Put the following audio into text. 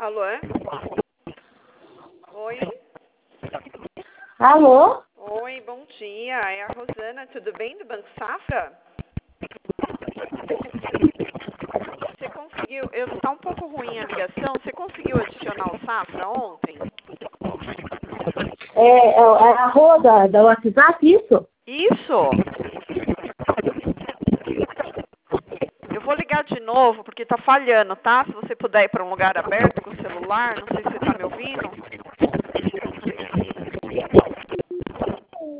Alô? Oi? Alô? Oi, bom dia. É a Rosana, tudo bem do Banco Safra? Você conseguiu... Tá um pouco ruim a ligação. Você conseguiu adicionar o Safra ontem? É a Rô da WhatsApp, isso? Isso! Eu vou ligar de novo porque tá falhando, tá? Se você puder ir para um lugar aberto com o celular, não sei se você tá me ouvindo.